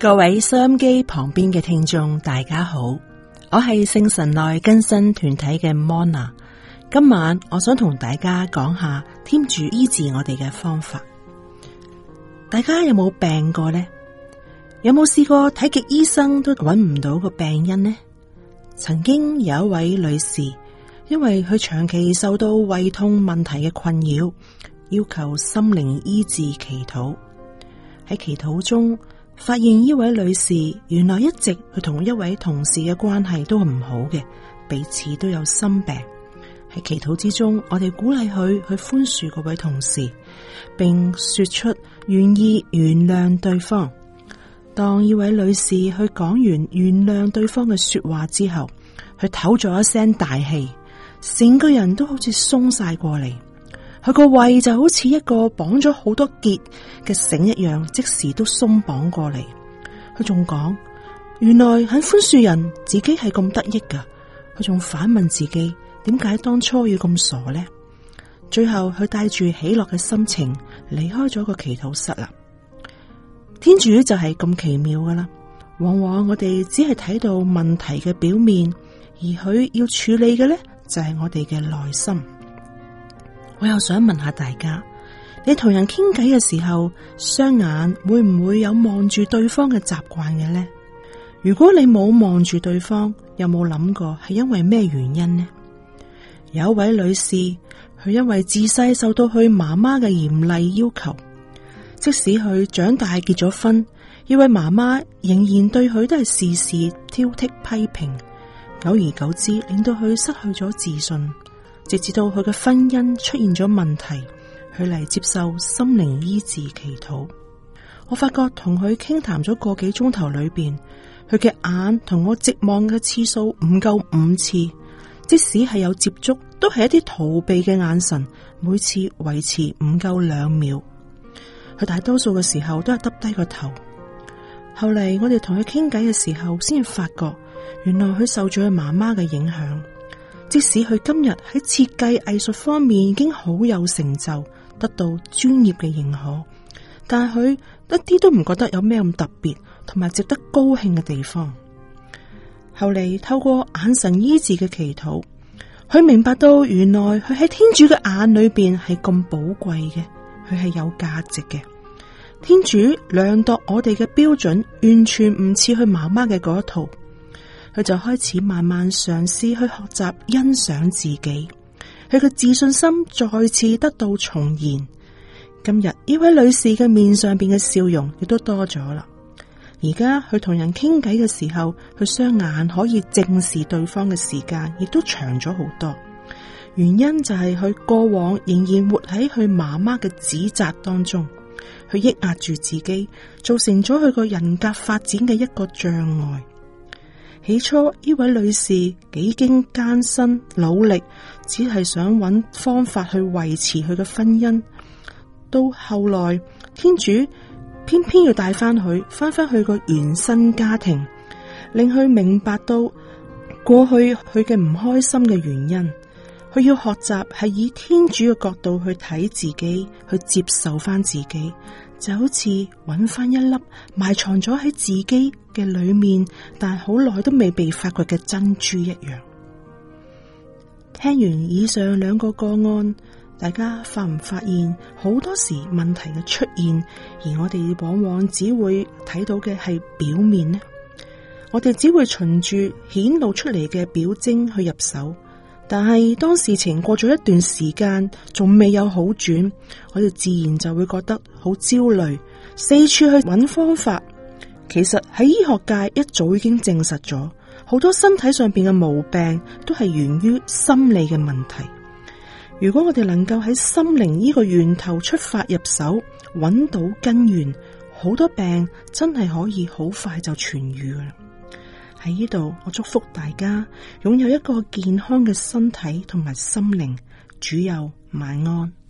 各位收音機旁邊嘅聽眾，大家好，我係聖神內更新團體嘅 Mona。今晚我想同大家講下天主醫治我哋嘅方法。大家有冇病過呢？有冇試過睇極醫生都揾唔到個病因呢？曾經有一位女士，因為佢長期受到胃痛問題嘅困擾，要求心靈醫治祈禱。喺祈禱中，發現呢位女士原來一直佢同一位同事嘅關係都唔好嘅，彼此都有心病。喺祈禱之中，我哋鼓勵佢去寬恕嗰位同事，並說出願意原諒對方。當呢位女士去講完原諒對方嘅說話之後，佢唞咗一聲大氣，成個人都好似鬆晒過嚟。佢個胃就好似一個綁咗好多結嘅繩一樣，即時都鬆綁過嚟。佢仲講，原來很寬恕人自己係咁得益噶。佢仲反問自己，點解當初要咁傻呢？最後佢帶住喜樂嘅心情離開咗個祈禱室啦。天主就係咁奇妙噶啦，往往我哋只係睇到問題嘅表面，而佢要處理嘅呢，就係我哋嘅內心。我又想問下大家，你同人傾偈嘅時候，雙眼會唔會有望住對方嘅習慣嘅呢？如果你冇望住對方，有冇諗過係因為咩原因呢？有一位女士，佢因為自細受到佢媽媽嘅嚴厲要求，即使佢長大結咗婚，呢位媽媽仍然對佢都係事事挑剔批評，久而久之令到佢失去咗自信。直至到佢嘅婚姻出現咗問題，佢嚟接受心靈醫治祈禱。我發覺同佢傾談咗個幾鐘頭裏邊，佢嘅眼同我直望嘅次數唔夠5次，即使係有接觸，都係一啲逃避嘅眼神，每次維持唔夠2秒。佢大多數嘅時候都係耷低個頭。後嚟我哋同佢傾偈嘅時候，先至發覺原來佢受咗佢媽媽嘅影響。即使佢今日喺設計藝術方面已經好有成就，得到專業嘅認可，但係佢一啲都唔覺得有咩咁特別同埋值得高興嘅地方。後嚟透過眼神醫治嘅祈禱，佢明白到原來佢喺天主嘅眼裏邊係咁寶貴嘅，佢係有價值嘅。天主量度我哋嘅標準完全唔似佢媽媽嘅嗰一套。佢就開始慢慢嘗試去學習欣賞自己，佢嘅自信心再次得到重燃。今日呢位女士嘅面上邊嘅笑容亦都多咗啦。而家佢同人傾偈嘅時候，佢雙眼可以正視對方嘅時間亦都長咗好多。原因就係佢過往仍然活喺佢媽媽嘅指責當中，佢抑壓住自己，造成咗佢個人格發展嘅一個障礙。起初呢位女士幾經艱辛努力，只係想揾方法去維持佢嘅婚姻。到後來，天主偏偏要帶翻去個原生家庭，令佢明白到過去佢嘅唔開心嘅原因。佢要學習係以天主嘅角度去睇自己，去接受翻自己。就好似揾翻一粒埋藏咗喺自己嘅裏面，但好耐都未被發掘嘅珍珠一樣。聽完以上2個個案，大家發唔發現好多時問題嘅出現，而我哋往往只會睇到嘅係表面呢？我哋只會循住顯露出嚟嘅表徵去入手。但係當事情過咗一段時間，仲未有好轉，我哋自然就會覺得好焦慮，四處去揾方法。其實喺醫學界一早已經證實咗，好多身體上邊嘅毛病都係源於心理嘅問題。如果我哋能夠喺心靈呢個源頭出發入手，揾到根源，好多病真係可以好快就痊癒啦。喺呢度，我祝福大家擁有一個健康嘅身體同埋心靈。主佑，晚安。